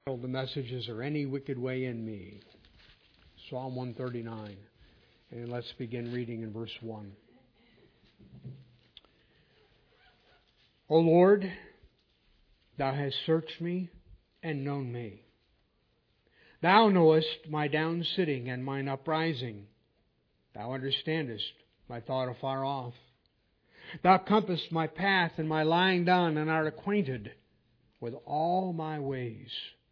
The message, is there any wicked way in me? Psalm 139. And let's begin reading in verse 1. O Lord, Thou hast searched me and known me. Thou knowest my down sitting and mine uprising. Thou understandest my thought afar off. Thou compassest my path and my lying down, and art acquainted with all my ways.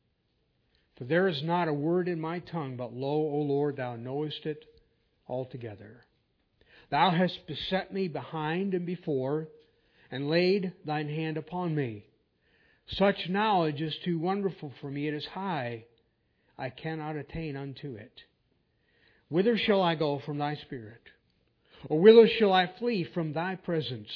For there is not a word in my tongue, but lo, O Lord, Thou knowest it altogether. Thou hast beset me behind and before, and laid Thine hand upon me. Such knowledge is too wonderful for me, it is high. I cannot attain unto it. Whither shall I go from Thy Spirit? Or whither shall I flee from Thy presence?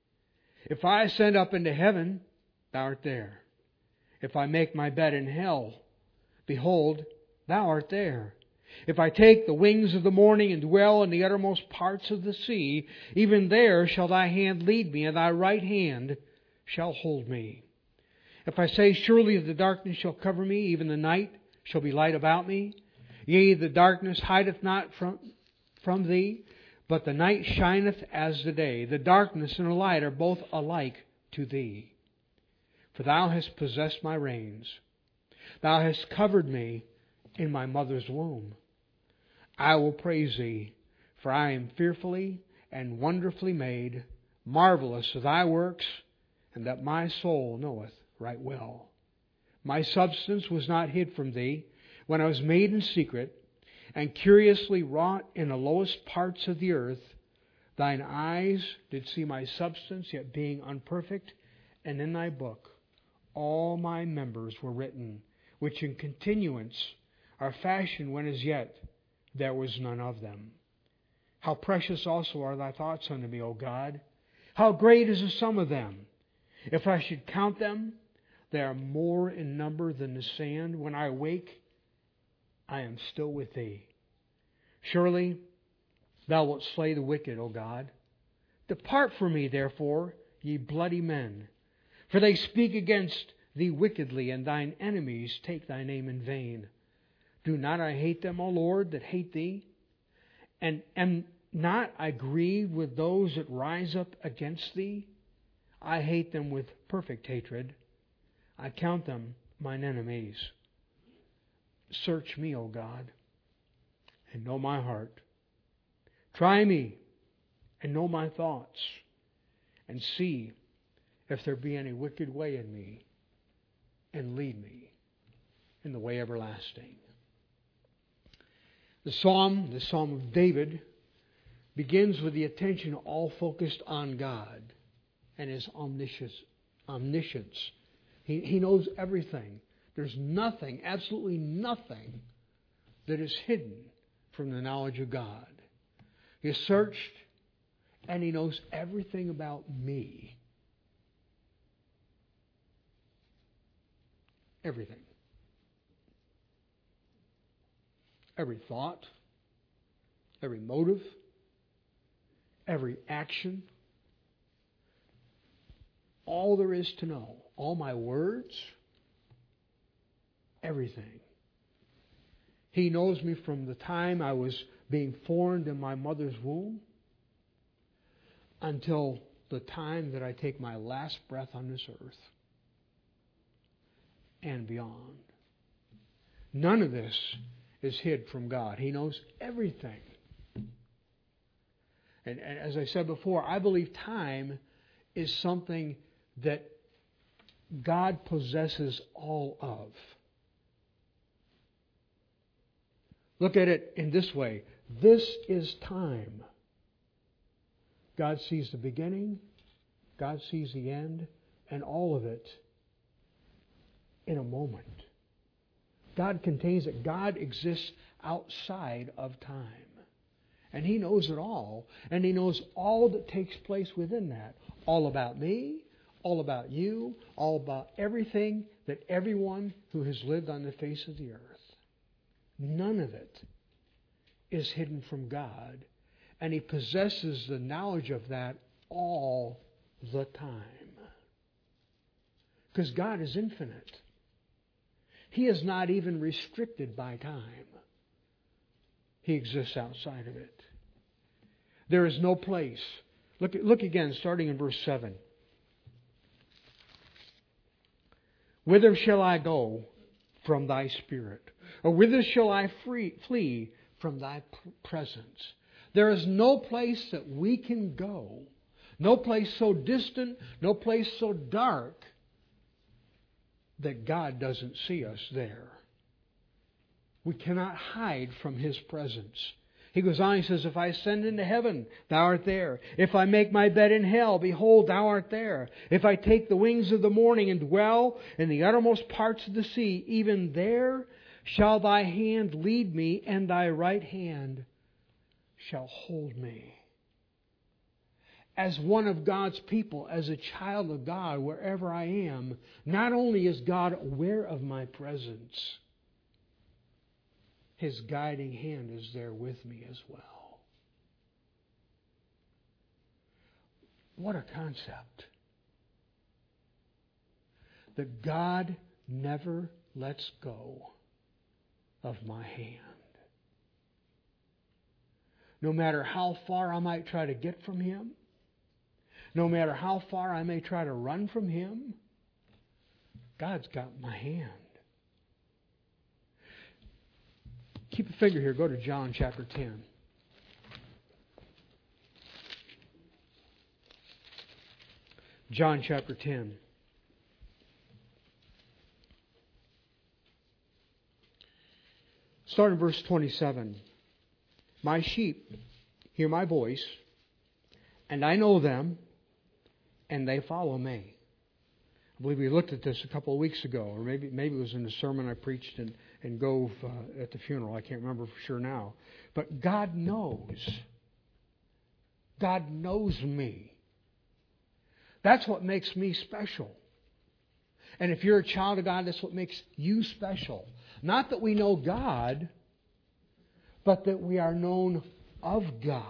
If I ascend up into heaven, Thou art there. If I make my bed in hell, behold, Thou art there. If I take the wings of the morning and dwell in the uttermost parts of the sea, even there shall Thy hand lead me, and Thy right hand shall hold me. If I say, surely the darkness shall cover me, even the night shall be light about me. Yea, the darkness hideth not from Thee, but the night shineth as the day. The darkness and the light are both alike to Thee. For Thou hast possessed my reins. Thou hast covered me in my mother's womb. I will praise Thee, for I am fearfully and wonderfully made. Marvelous are Thy works, and that my soul knoweth right well. My substance was not hid from Thee when I was made in secret, and curiously wrought in the lowest parts of the earth. Thine eyes did see my substance, yet being unperfect, and in Thy book all my members were written, which in continuance are fashioned when as yet there was none of them. How precious also are Thy thoughts unto me, O God! How great is the sum of them! If I should count them, they are more in number than the sand. When I awake, I am still with Thee. Surely Thou wilt slay the wicked, O God. Depart from me, therefore, ye bloody men. For they speak against Thee wickedly, and Thine enemies take Thy name in vain. Do not I hate them, O Lord, that hate Thee? And am not I grieved with those that rise up against Thee? I hate them with perfect hatred. I count them mine enemies. Search me, O God, and know my heart. Try me and know my thoughts, and see if there be any wicked way in me, and lead me in the way everlasting. The Psalm of David, begins with the attention all focused on God and His omniscience. He knows everything. There's nothing, absolutely nothing, that is hidden from the knowledge of God. He has searched, and He knows everything about me. Everything. Every thought, every motive, every action, all there is to know, all my words, everything. He knows me from the time I was being formed in my mother's womb until the time that I take my last breath on this earth and beyond. None of this is hid from God. He knows everything. And as I said before, I believe time is something that God possesses all of. Look at it in this way. This is time. God sees the beginning, God sees the end, and all of it in a moment. God contains it. God exists outside of time. And He knows it all. And He knows all that takes place within that. All about me, all about you, all about everything that everyone who has lived on the face of the earth. None of it is hidden from God. And He possesses the knowledge of that all the time. Because God is infinite. He is not even restricted by time. He exists outside of it. There is no place. Look again, starting in verse 7. Whither shall I go from thy spirit? Or whither shall I flee from thy presence? There is no place that we can go, no place so distant, no place so dark, that God doesn't see us there. We cannot hide from His presence. He goes on, he says, if I ascend into heaven, thou art there. If I make my bed in hell, behold, thou art there. If I take the wings of the morning and dwell in the uttermost parts of the sea, even there shall thy hand lead me, and thy right hand shall hold me. As one of God's people, as a child of God, wherever I am, not only is God aware of my presence, His guiding hand is there with me as well. What a concept. That God never lets go of my hand. No matter how far I might try to get from Him, no matter how far I may try to run from Him, God's got my hand. Keep a finger here. Go to John chapter 10. John chapter 10. Start in verse 27. My sheep hear my voice, and I know them, and they follow me. I believe we looked at this a couple of weeks ago, or maybe it was in the sermon I preached in Gove at the funeral. I can't remember for sure now. But God knows. God knows me. That's what makes me special. And if you're a child of God, that's what makes you special. Not that we know God, but that we are known of God.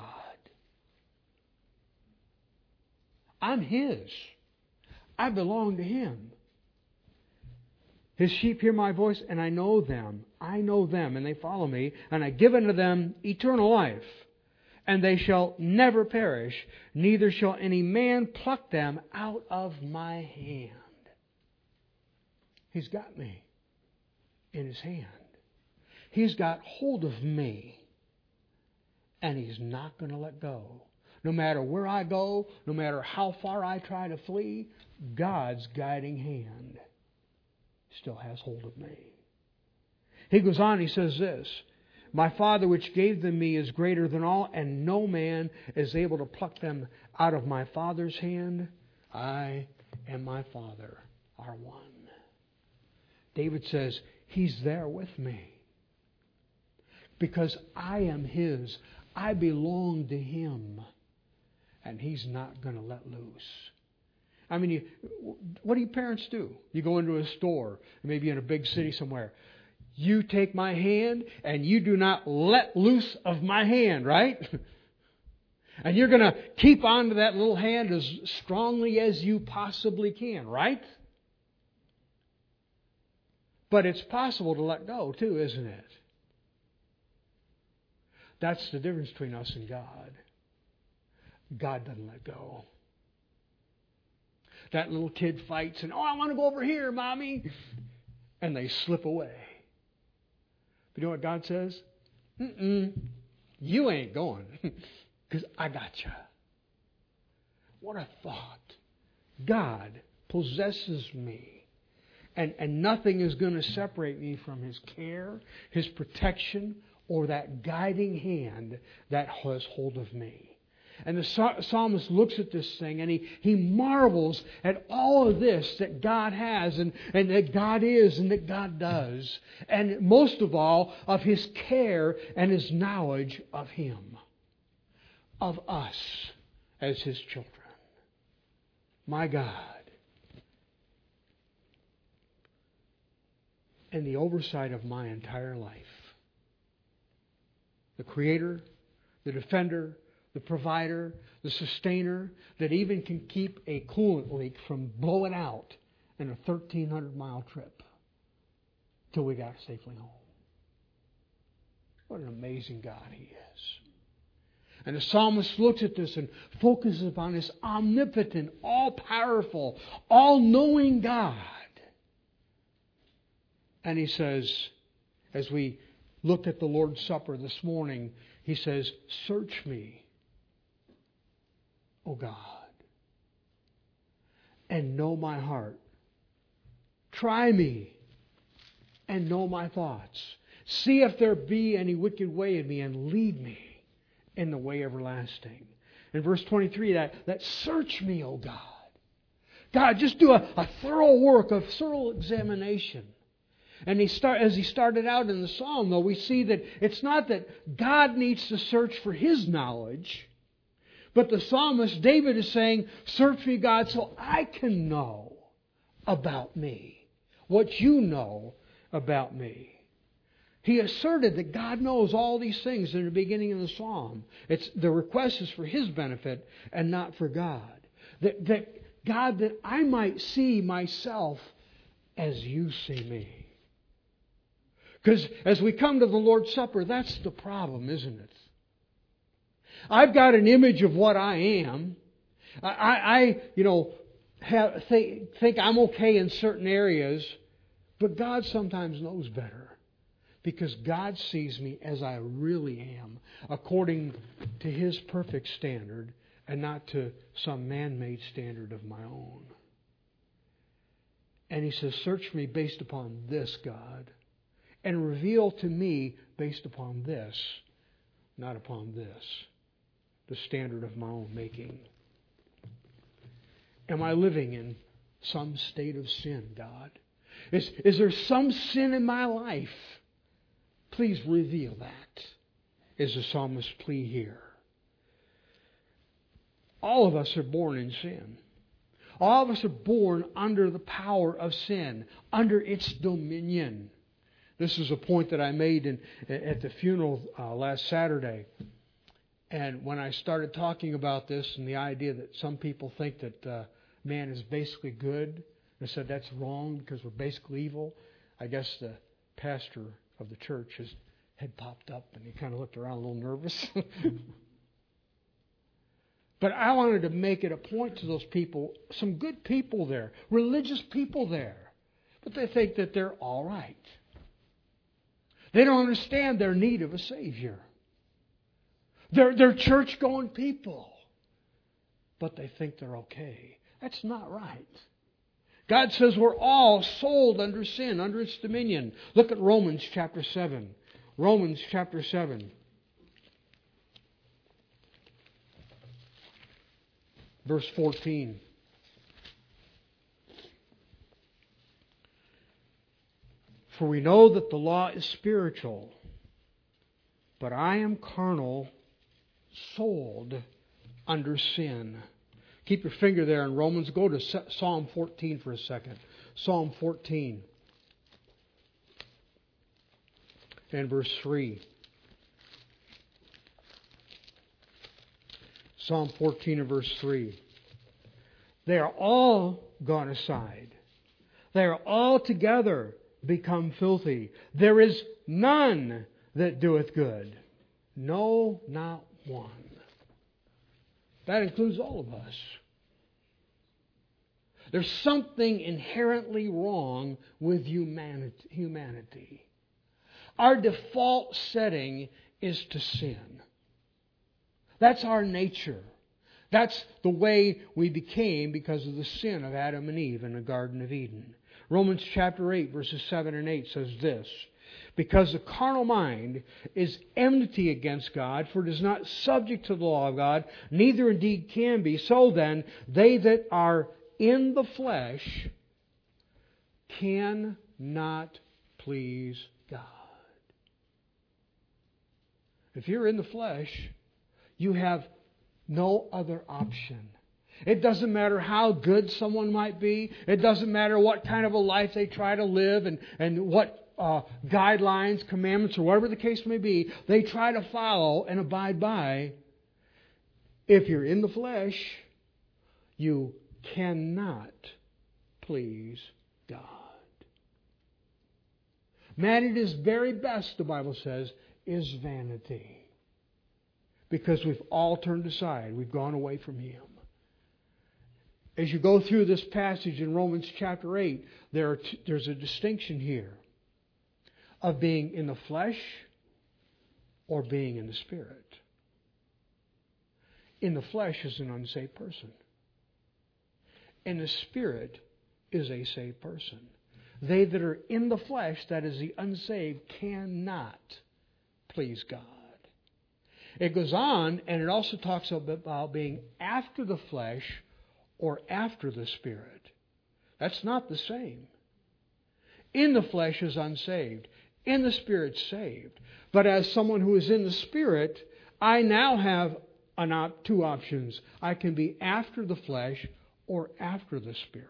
I'm His. I belong to Him. His sheep hear my voice, and I know them. I know them, and they follow me. And I give unto them eternal life. And they shall never perish, neither shall any man pluck them out of my hand. He's got me in His hand. He's got hold of me. And He's not going to let go. No matter where I go, no matter how far I try to flee, God's guiding hand still has hold of me. He goes on, he says this, my Father which gave them me is greater than all, and no man is able to pluck them out of my Father's hand. I and my Father are one. David says, He's there with me. Because I am His. I belong to Him. And He's not going to let loose. I mean, what do you parents do? You go into a store, maybe in a big city somewhere. You take my hand and you do not let loose of my hand, right? And you're going to keep on to that little hand as strongly as you possibly can, right? But it's possible to let go too, isn't it? That's the difference between us and God. God doesn't let go. That little kid fights and, I want to go over here, Mommy. And they slip away. But you know what God says? You ain't going. Because I got you. What a thought. God possesses me. And nothing is going to separate me from His care, His protection, or that guiding hand that has hold of me. And the psalmist looks at this thing and he marvels at all of this that God has and that God is and that God does. And most of all, of His care and His knowledge of Him. Of us as His children. My God. And the oversight of my entire life. The Creator, the Defender, the Provider, the Sustainer, that even can keep a coolant leak from blowing out in a 1,300-mile trip. till we got safely home. What an amazing God He is. And the psalmist looks at this and focuses upon this omnipotent, all-powerful, all-knowing God. And he says, as we looked at the Lord's Supper this morning, he says, "Search me, O God, and know my heart. Try me and know my thoughts. See if there be any wicked way in me, and lead me in the way everlasting." In verse 23, that search me, O God. God, just do a thorough work, a thorough examination. And as he started out in the psalm, though, we see that it's not that God needs to search for His knowledge, but the psalmist David is saying, "Search me, God, so I can know about me what you know about me." He asserted that God knows all these things in the beginning of the psalm. The request is for His benefit and not for God. That God, that I might see myself as you see me. Because as we come to the Lord's Supper, that's the problem, isn't it? I've got an image of what I am. I think I'm okay in certain areas, but God sometimes knows better. Because God sees me as I really am, according to His perfect standard, and not to some man-made standard of my own. And He says, "Search me based upon this, God, and reveal to me based upon this, not upon this, the standard of my own making. Am I living in some state of sin, God? Is there some sin in my life? Please reveal that," is the psalmist's plea here. All of us are born in sin. All of us are born under the power of sin, under its dominion. This is a point that I made at the funeral last Saturday. And when I started talking about this and the idea that some people think that man is basically good, I said that's wrong because we're basically evil. I guess the pastor of the church, his head popped up and he kind of looked around a little nervous. But I wanted to make it a point to those people, some good people there, religious people there, but they think that they're all right. They don't understand their need of a Savior. They're church-going people, but they think they're okay. That's not right. God says we're all sold under sin, under its dominion. Look at Romans chapter 7. Romans chapter 7. Verse 14. "For we know that the law is spiritual, but I am carnal, sold under sin." Keep your finger there in Romans. Go to Psalm 14 for a second. Psalm 14 and verse 3. Psalm 14 and verse 3. "They are all gone aside. They are altogether become filthy. There is none that doeth good. No, not one." That includes all of us. There's something inherently wrong with humanity. Our default setting is to sin. That's our nature. That's the way we became because of the sin of Adam and Eve in the Garden of Eden. Romans chapter 8, verses 7 and 8 says this: "Because the carnal mind is enmity against God, for it is not subject to the law of God, neither indeed can be. So then, they that are in the flesh cannot please God." If you're in the flesh, you have no other option. It doesn't matter how good someone might be. It doesn't matter what kind of a life they try to live and what guidelines, commandments, or whatever the case may be, they try to follow and abide by. If you're in the flesh, you cannot please God. Man at his very best, the Bible says, is vanity. Because we've all turned aside. We've gone away from Him. As you go through this passage in Romans chapter 8, there's a distinction here of being in the flesh or being in the Spirit. In the flesh is an unsaved person. In the Spirit is a saved person. They that are in the flesh, that is the unsaved, cannot please God. It goes on, and it also talks about being after the flesh or after the Spirit. That's not the same. In the flesh is unsaved. In the Spirit, saved. But as someone who is in the Spirit, I now have two options. I can be after the flesh or after the Spirit.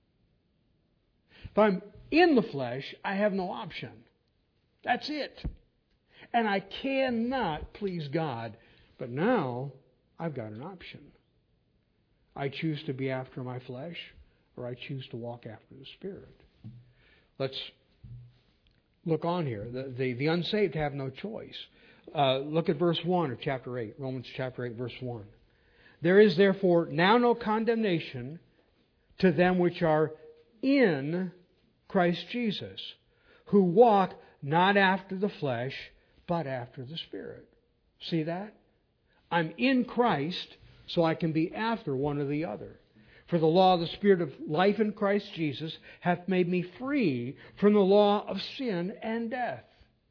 If I'm in the flesh, I have no option. That's it. And I cannot please God. But now, I've got an option. I choose to be after my flesh, or I choose to walk after the Spirit. Let's look on here. The unsaved have no choice. Look at verse 1 of chapter 8, Romans chapter 8, verse 1. There is therefore now no condemnation to them which are in Christ Jesus, who walk not after the flesh, but after the Spirit. See that? I'm in Christ, so I can be after one or the other. For the law of the Spirit of life in Christ Jesus hath made me free from the law of sin and death.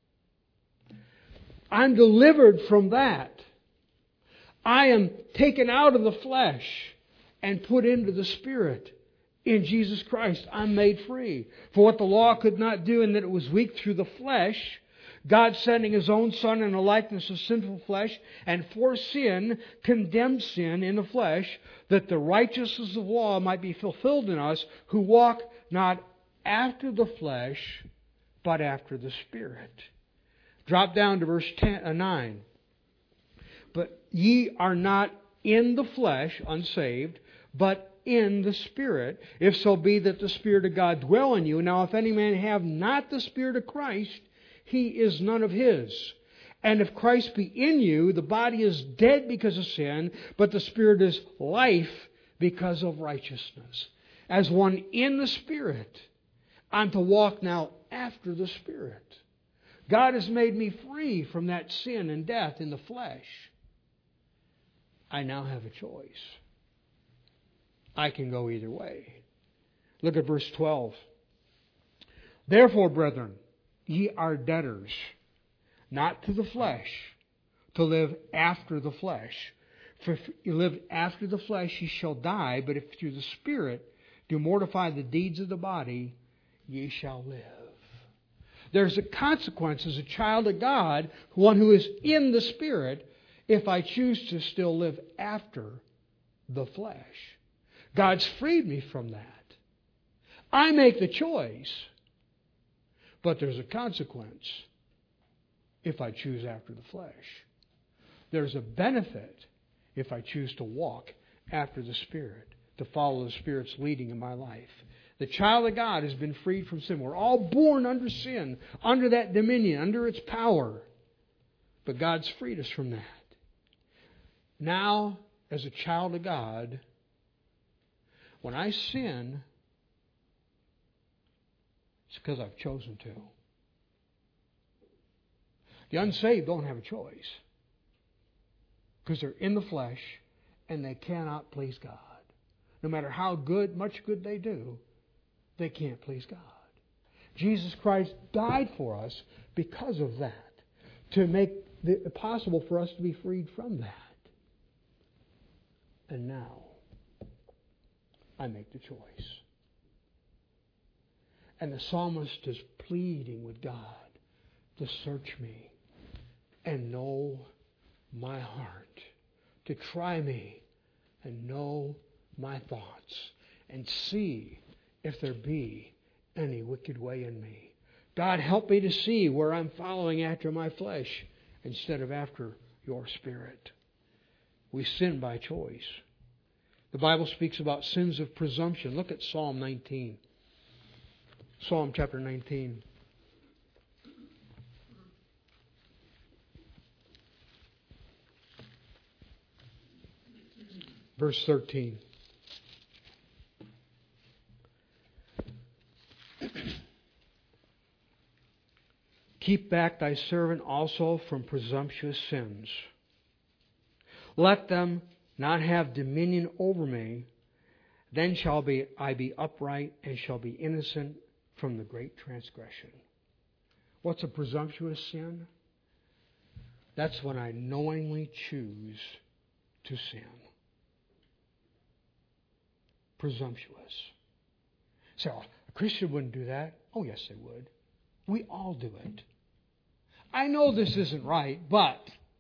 I'm delivered from that. I am taken out of the flesh and put into the Spirit. In Jesus Christ, I'm made free. For what the law could not do, in that it was weak through the flesh, God sending His own Son in the likeness of sinful flesh, and for sin, condemned sin in the flesh, that the righteousness of law might be fulfilled in us, who walk not after the flesh, but after the Spirit. Drop down to verse 9. But ye are not in the flesh, unsaved, but in the Spirit, if so be that the Spirit of God dwell in you. Now if any man have not the Spirit of Christ, he is none of His. And if Christ be in you, the body is dead because of sin, but the Spirit is life because of righteousness. As one in the Spirit, I'm to walk now after the Spirit. God has made me free from that sin and death in the flesh. I now have a choice. I can go either way. Look at verse 12. Therefore, brethren, ye are debtors, not to the flesh, to live after the flesh. For if you live after the flesh, ye shall die. But if through the Spirit do mortify the deeds of the body, ye shall live. There's a consequence as a child of God, one who is in the Spirit, if I choose to still live after the flesh. God's freed me from that. I make the choice. But there's a consequence if I choose after the flesh. There's a benefit if I choose to walk after the Spirit, to follow the Spirit's leading in my life. The child of God has been freed from sin. We're all born under sin, under that dominion, under its power. But God's freed us from that. Now, as a child of God, when I sin, it's because I've chosen to. The unsaved don't have a choice, because they're in the flesh and they cannot please God. No matter how much good they do, they can't please God. Jesus Christ died for us because of that, to make it possible for us to be freed from that. And now, I make the choice. And the psalmist is pleading with God to search me and know my heart, to try me and know my thoughts, and see if there be any wicked way in me. God, help me to see where I'm following after my flesh instead of after your Spirit. We sin by choice. The Bible speaks about sins of presumption. Look at Psalm 19. Psalm chapter 19. Verse 13. Keep back thy servant also from presumptuous sins. Let them not have dominion over me. Then shall I be upright and shall be innocent from the great transgression. What's a presumptuous sin? That's when I knowingly choose to sin. Presumptuous. So, a Christian wouldn't do that. Oh, yes, they would. We all do it. I know this isn't right, but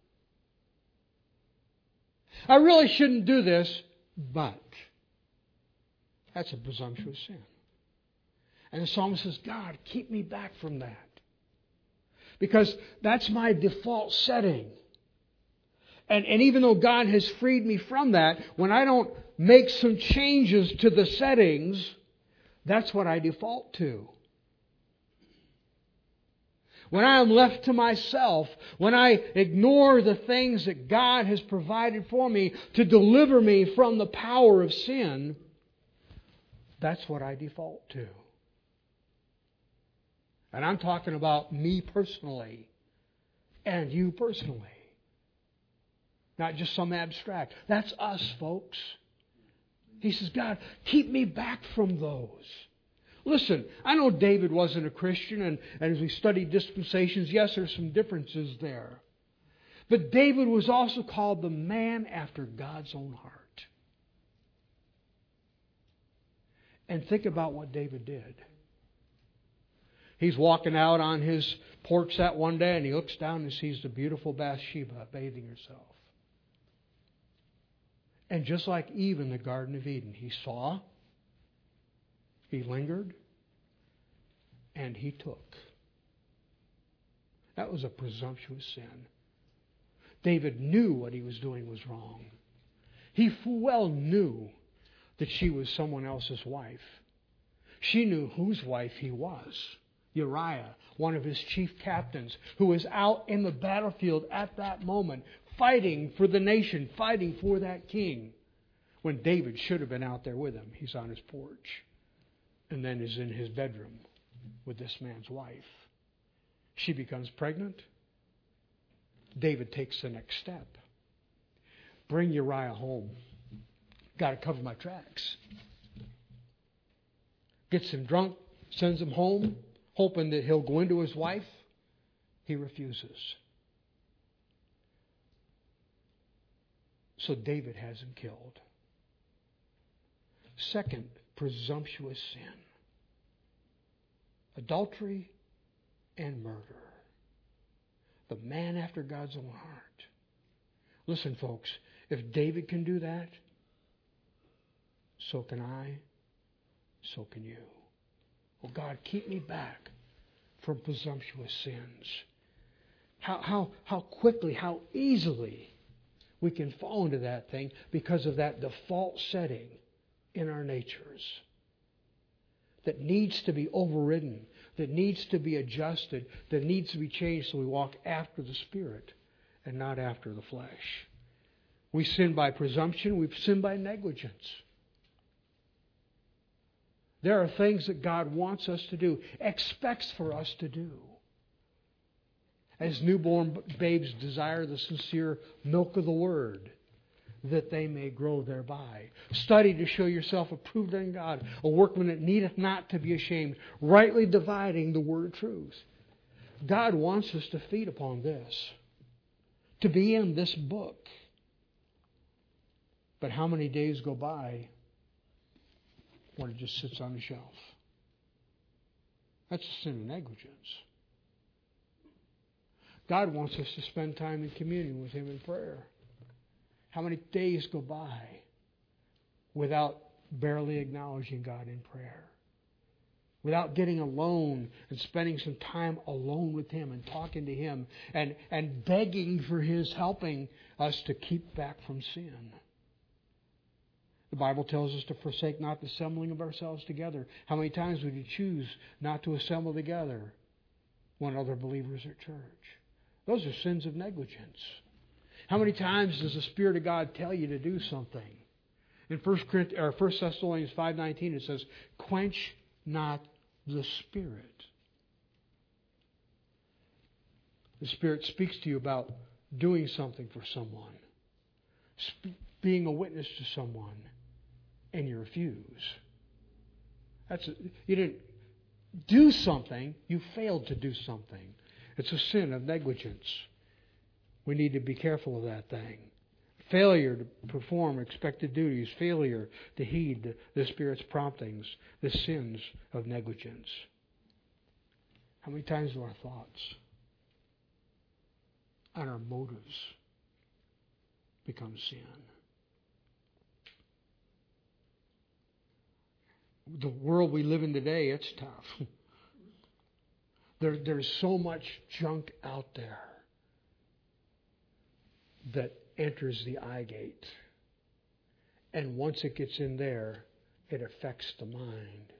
I really shouldn't do this, but that's a presumptuous sin. And the psalmist says, God, keep me back from that. Because that's my default setting. And even though God has freed me from that, when I don't make some changes to the settings, that's what I default to. When I am left to myself, when I ignore the things that God has provided for me to deliver me from the power of sin, that's what I default to. And I'm talking about me personally and you personally. Not just some abstract. That's us, folks. He says, God, keep me back from those. Listen, I know David wasn't a Christian, and as we study dispensations, yes, there's some differences there. But David was also called the man after God's own heart. And think about what David did. He's walking out on his porch that one day, and he looks down and sees the beautiful Bathsheba bathing herself. And just like Eve in the Garden of Eden, he saw, he lingered, and he took. That was a presumptuous sin. David knew what he was doing was wrong. He full well knew that she was someone else's wife. She knew whose wife he was. Uriah, one of his chief captains, who was out in the battlefield at that moment, fighting for the nation, fighting for that king, when David should have been out there with him. He's on his porch, and then is in his bedroom with this man's wife. She becomes pregnant. David takes the next step. Bring Uriah home. Got to cover my tracks. Gets him drunk, sends him home, hoping that he'll go into his wife. He refuses. So David has him killed. Second, presumptuous sin. Adultery and murder. The man after God's own heart. Listen, folks, if David can do that, so can I, so can you. Oh God, keep me back from presumptuous sins. How quickly, how easily we can fall into that thing because of that default setting in our natures that needs to be overridden, that needs to be adjusted, that needs to be changed so we walk after the Spirit and not after the flesh. We sin by presumption, we sin by negligence. There are things that God wants us to do, expects for us to do. As newborn babes desire the sincere milk of the Word, that they may grow thereby. Study to show yourself approved unto God, a workman that needeth not to be ashamed, rightly dividing the word of truth. God wants us to feed upon this, to be in this book. But how many days go by when it just sits on the shelf? That's a sin of negligence. God wants us to spend time in communion with Him in prayer. How many days go by without barely acknowledging God in prayer? Without getting alone and spending some time alone with Him and talking to Him and begging for His helping us to keep back from sin. The Bible tells us to forsake not the assembling of ourselves together. How many times would you choose not to assemble together when other believers are at church? Those are sins of negligence. How many times does the Spirit of God tell you to do something In 1 Thessalonians 5:19 it says, quench not the Spirit. The Spirit speaks to you about doing something for someone, being a witness to someone, and you refuse. You didn't do something, you failed to do something. It's a sin of negligence. We need to be careful of that thing. Failure to perform expected duties, failure to heed the Spirit's promptings, the sins of negligence. How many times do our thoughts and our motives become sin? The world we live in today, it's tough. There's so much junk out there that enters the eye gate. And once it gets in there, it affects the mind.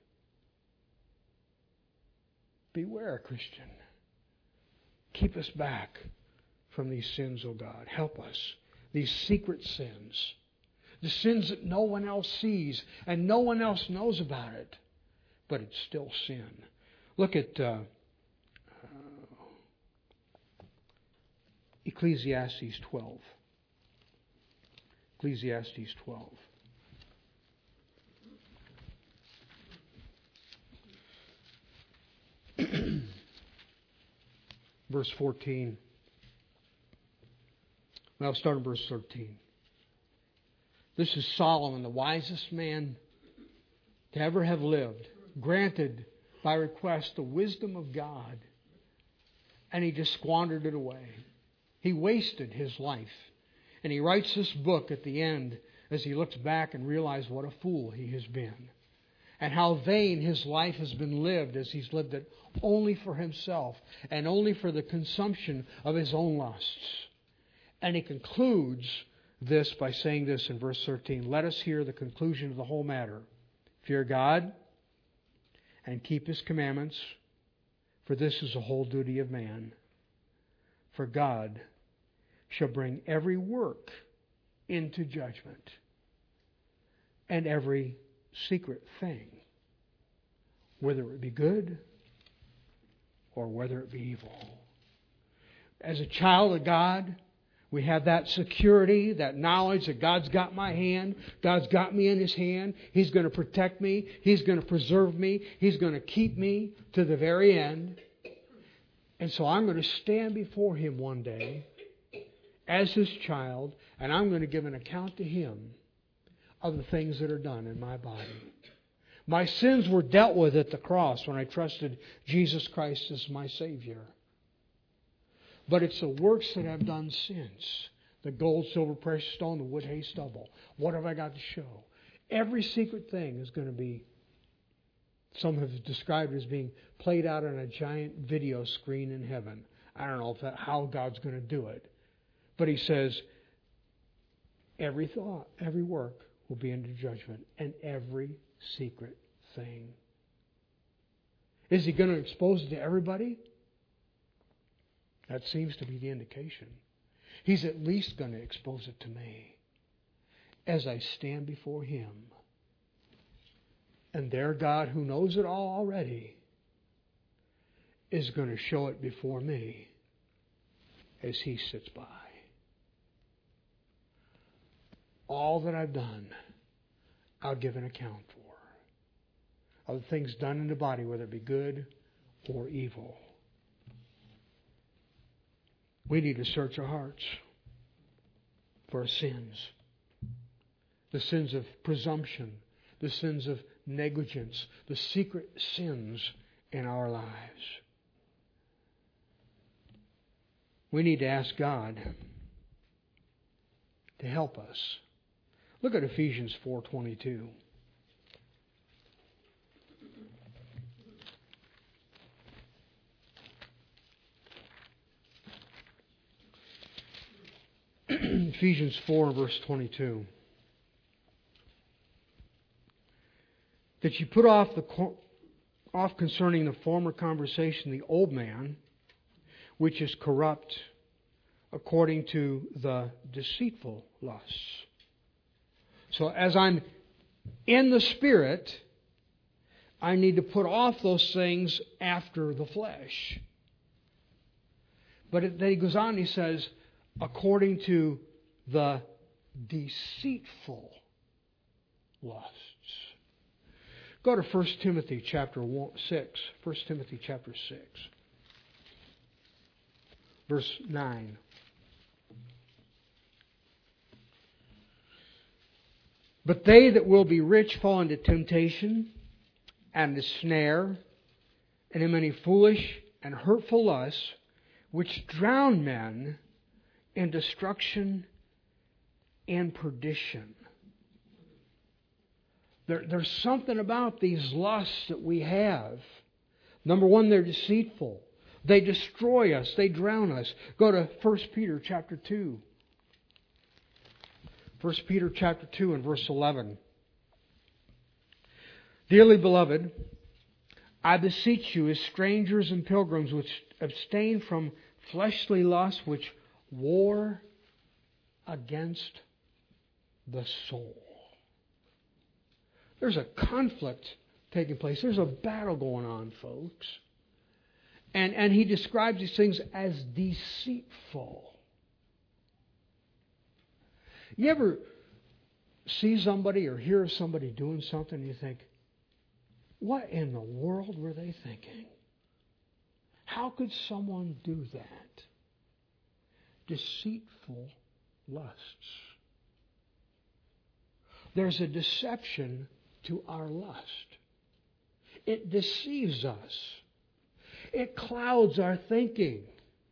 Beware, Christian. Keep us back from these sins, O God. Help us. These secret sins. The sins that no one else sees and no one else knows about it. But it's still sin. Look at Ecclesiastes 12. Ecclesiastes 12. Verse 14. Well, I'll start in verse 13. This is Solomon, the wisest man to ever have lived, granted by request the wisdom of God, and he just squandered it away. He wasted his life. And he writes this book at the end as he looks back and realizes what a fool he has been. And how vain his life has been lived as he's lived it only for himself and only for the consumption of his own lusts. And he concludes this by saying this in verse 13. Let us hear the conclusion of the whole matter. Fear God and keep His commandments, for this is the whole duty of man. For God shall bring every work into judgment, and every secret thing, whether it be good or whether it be evil. As a child of God, we have that security, that knowledge that God's got my hand, God's got me in His hand, He's going to protect me, He's going to preserve me, He's going to keep me to the very end. And so I'm going to stand before Him one day as His child, and I'm going to give an account to Him of the things that are done in my body. My sins were dealt with at the cross when I trusted Jesus Christ as my Savior. But it's the works that I've done since. The gold, silver, precious stone, the wood, hay, stubble. What have I got to show? Every secret thing is going to be, some have described it as being played out on a giant video screen in heaven. I don't know how God's going to do it. But He says, every thought, every work will be under judgment, and every secret thing. Is He going to expose it to everybody? That seems to be the indication. He's at least going to expose it to me as I stand before Him. And their God, who knows it all already, is going to show it before me as He sits by. All that I've done, I'll give an account for. Of the things done in the body, whether it be good or evil. We need to search our hearts for our sins. The sins of presumption, the sins of negligence, the secret sins in our lives. We need to ask God to help us. Look at Ephesians 4:22. Ephesians 4, verse 22. That you put off concerning the former conversation the old man, which is corrupt according to the deceitful lusts. So as I'm in the Spirit, I need to put off those things after the flesh. But then he goes on and he says, according to the deceitful lusts. Go to 1 Timothy chapter 6. 1 Timothy chapter 6. Verse 9. But they that will be rich fall into temptation and a snare, and in many foolish and hurtful lusts, which drown men in destruction and perdition. There's something about these lusts that we have. Number one, they're deceitful. They destroy us. They drown us. Go to 1 Peter chapter 2. 1 Peter chapter 2 and verse 11. Dearly beloved, I beseech you as strangers and pilgrims which abstain from fleshly lusts which war against the soul. There's a conflict taking place. There's a battle going on, folks. And he describes these things as deceitful. You ever see somebody or hear of somebody doing something and you think, what in the world were they thinking? How could someone do that? Deceitful lusts. There's a deception to our lust. It deceives us. It clouds our thinking.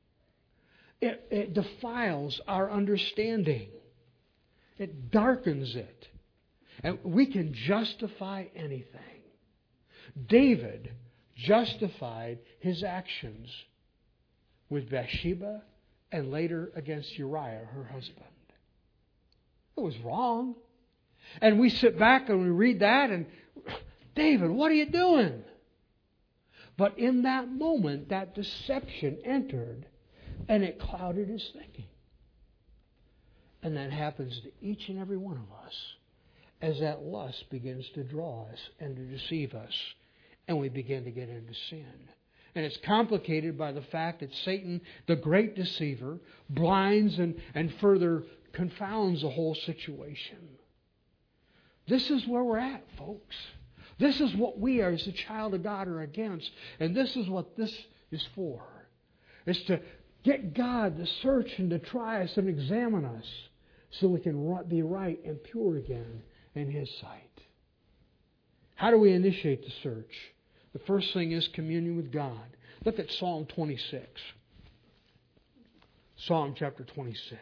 It defiles our understanding. It darkens it. And we can justify anything. David justified his actions with Bathsheba and later against Uriah, her husband. It was wrong. And we sit back and we read that and, David, what are you doing? But in that moment, that deception entered and it clouded his thinking. And that happens to each and every one of us as that lust begins to draw us and to deceive us. And we begin to get into sin. And it's complicated by the fact that Satan, the great deceiver, blinds and further confounds the whole situation. This is where we're at, folks. This is what we are as a child of God are against. And this is what this is for. It's to get God to search and to try us and examine us so we can be right and pure again in His sight. How do we initiate the search? The first thing is communion with God. Look at Psalm 26. Psalm chapter 26.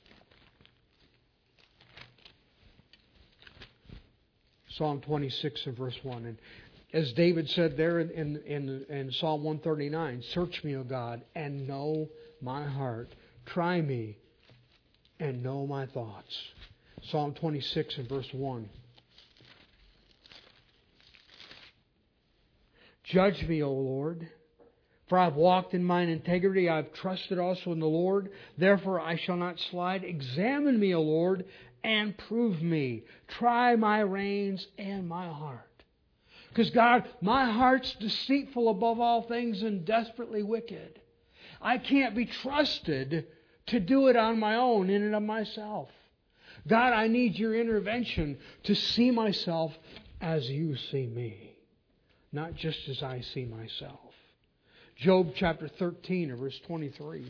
Psalm 26 and verse 1. And as David said there in Psalm 139, search me, O God, and know my heart. Try me and know my thoughts. Psalm 26 and verse 1. Judge me, O Lord, for I have walked in mine integrity. I have trusted also in the Lord. Therefore I shall not slide. Examine me, O Lord, and prove me. Try my reins and my heart. Because God, my heart's deceitful above all things and desperately wicked. I can't be trusted to do it on my own, in and of myself. God, I need your intervention to see myself as you see me. Not just as I see myself. Job chapter 13 verse 23.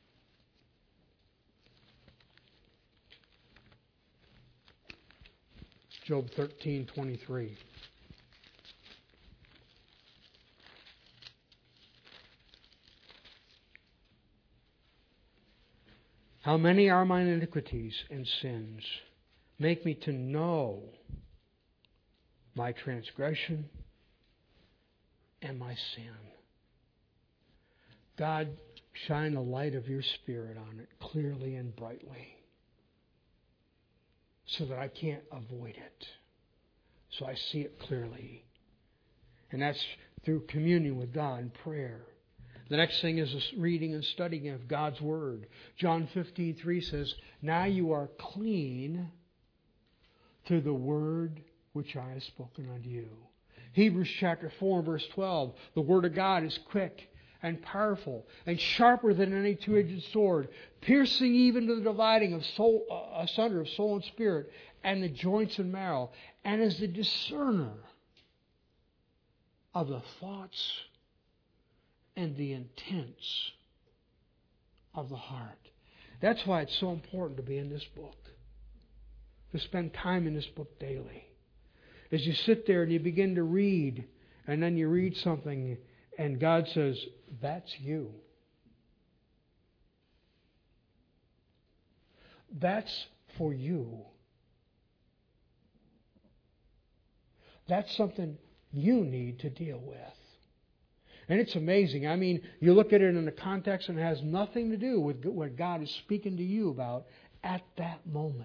Job 13:23. How many are mine iniquities and sins? Make me to know my transgression and my sin. God, shine the light of your Spirit on it clearly and brightly so that I can't avoid it. So I see it clearly. And that's through communion with God and prayer. The next thing is reading and studying of God's Word. John 15:3 says, now you are clean through the word which I have spoken unto you. Hebrews chapter 4 and verse 12. The word of God is quick and powerful and sharper than any two-edged sword, piercing even to the dividing of soul, asunder of soul and spirit, and the joints and marrow, and is the discerner of the thoughts and the intents of the heart. That's why it's so important to be in this book, to spend time in this book daily. As you sit there and you begin to read, and then you read something, and God says, that's you. That's for you. That's something you need to deal with. And it's amazing. I mean, you look at it in the context and it has nothing to do with what God is speaking to you about at that moment.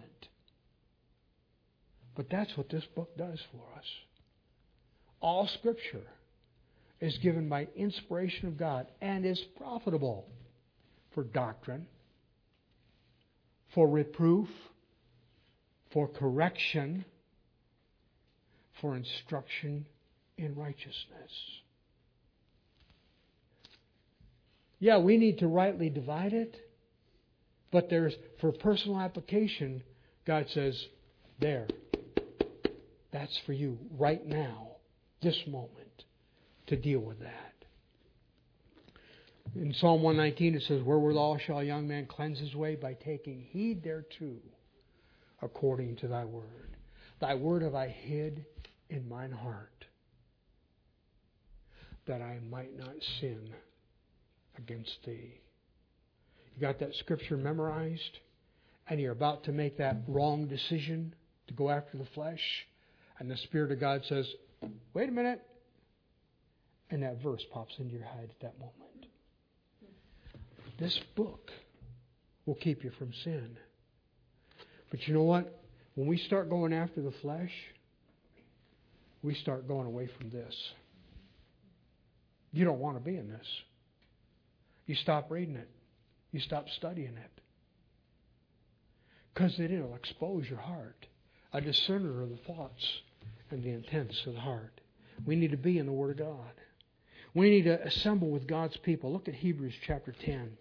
But that's what this book does for us. All Scripture is given by inspiration of God and is profitable for doctrine, for reproof, for correction, for instruction in righteousness. Yeah, we need to rightly divide it, but for personal application, God says, there, that's for you right now, this moment, to deal with that. In Psalm 119 it says, wherewithal shall a young man cleanse his way? By taking heed thereto, according to thy word. Thy word have I hid in mine heart, that I might not sin against thee. You got that scripture memorized, and you're about to make that wrong decision to go after the flesh, and the Spirit of God says, wait a minute, and that verse pops into your head at that moment. This book will keep you from sin. But you know what? When we start going after the flesh, we start going away from this. You don't want to be in this. You stop reading it. You stop studying it. Because it'll expose your heart. A discerner of the thoughts and the intents of the heart. We need to be in the Word of God. We need to assemble with God's people. Look at Hebrews chapter 10.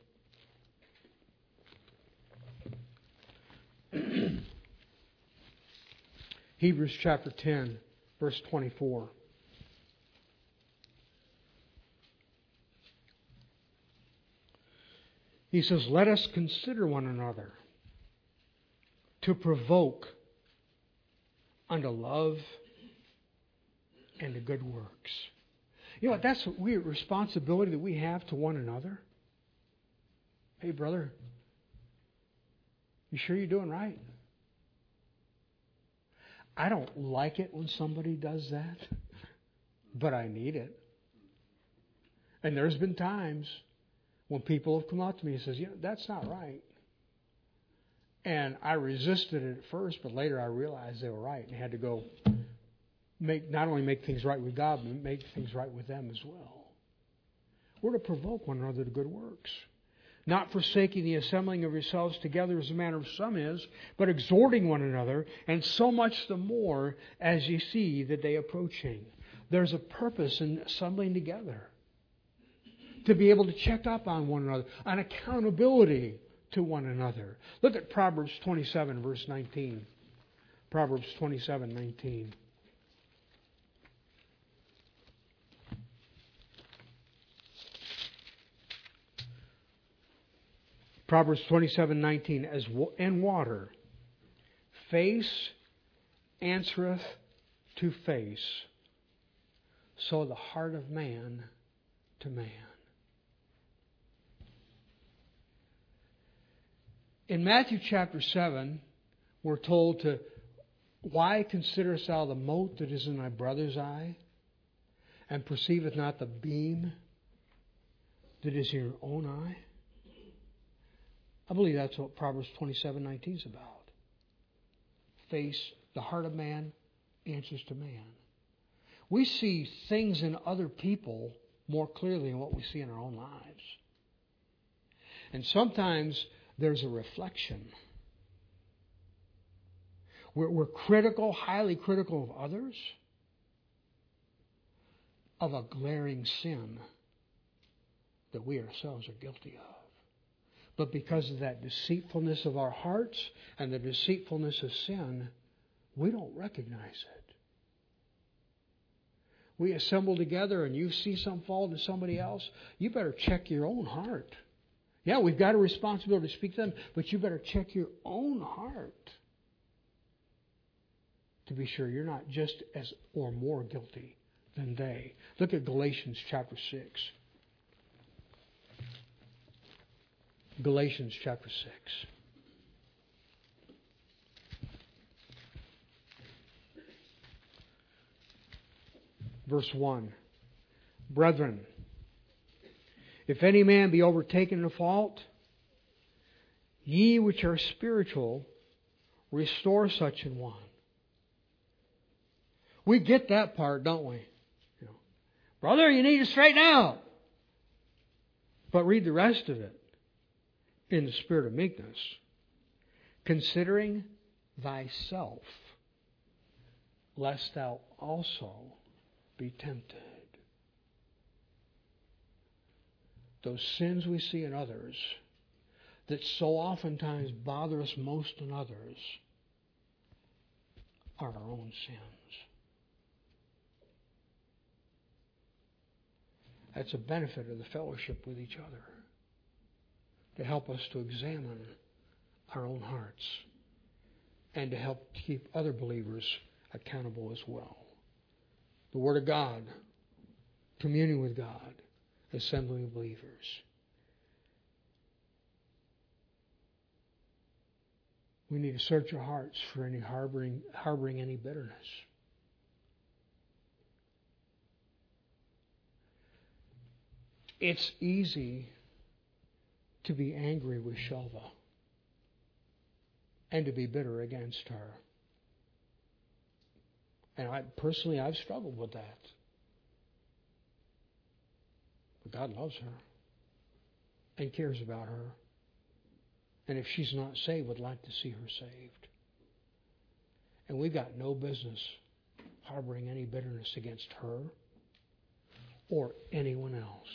Hebrews chapter 10, verse 24. He says, let us consider one another to provoke unto love and to good works. You know, that's a weird responsibility that we have to one another. Hey, brother, you sure you're doing right? I don't like it when somebody does that, but I need it. And there's been times when people have come up to me and says, you know, that's not right. And I resisted it at first, but later I realized they were right and had to go not only make things right with God, but make things right with them as well. We're to provoke one another to good works, not forsaking the assembling of yourselves together as the manner of some is, but exhorting one another, and so much the more as ye see the day approaching. There's a purpose in assembling together, to be able to check up on one another, on accountability to one another. Look at Proverbs 27, verse 19. Proverbs 27, 19. Proverbs 27:19, as in water, face answereth to face, so the heart of man to man. In Matthew chapter 7, we're told to, why considerest thou the mote that is in thy brother's eye, and perceiveth not the beam that is in your own eye? I believe that's what Proverbs 27:19 is about. Face, the heart of man answers to man. We see things in other people more clearly than what we see in our own lives. And sometimes there's a reflection. We're critical, highly critical of others, of a glaring sin that we ourselves are guilty of. But because of that deceitfulness of our hearts and the deceitfulness of sin, we don't recognize it. We assemble together and you see some fault in somebody else, you better check your own heart. Yeah, we've got a responsibility to speak to them, but you better check your own heart to be sure you're not just as or more guilty than they. Look at Galatians chapter 6. Galatians chapter 6. Verse 1. Brethren, if any man be overtaken in a fault, ye which are spiritual, restore such an one. We get that part, don't we? You know, brother, you need to straighten out. But read the rest of it in the spirit of meekness, considering thyself, lest thou also be tempted. Those sins we see in others that so oftentimes bother us most in others are our own sins. That's a benefit of the fellowship with each other, to help us to examine our own hearts and to help keep other believers accountable as well. The Word of God, communing with God, assembling of believers. We need to search our hearts for any harboring any bitterness. It's easy to be angry with Shelva and to be bitter against her. And I've struggled with that. But God loves her and cares about her. And if she's not saved, would like to see her saved. And we've got no business harboring any bitterness against her or anyone else.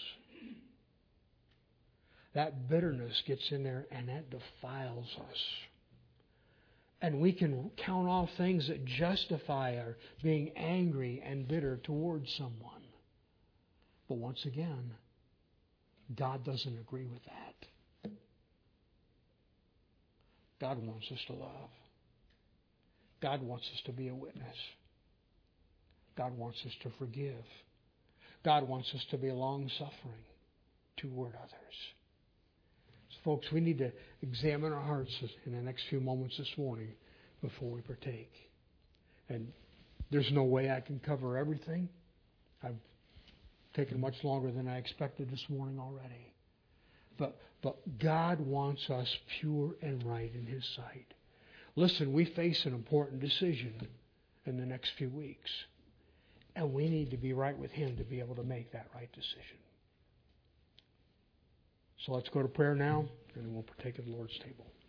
That bitterness gets in there and that defiles us. And we can count off things that justify our being angry and bitter towards someone. But once again, God doesn't agree with that. God wants us to love. God wants us to be a witness. God wants us to forgive. God wants us to be long-suffering toward others. So folks, we need to examine our hearts in the next few moments this morning before we partake. And there's no way I can cover everything. I've taken much longer than I expected this morning already. But God wants us pure and right in His sight. Listen, we face an important decision in the next few weeks. And we need to be right with Him to be able to make that right decision. So let's go to prayer now, and then we'll partake of the Lord's table.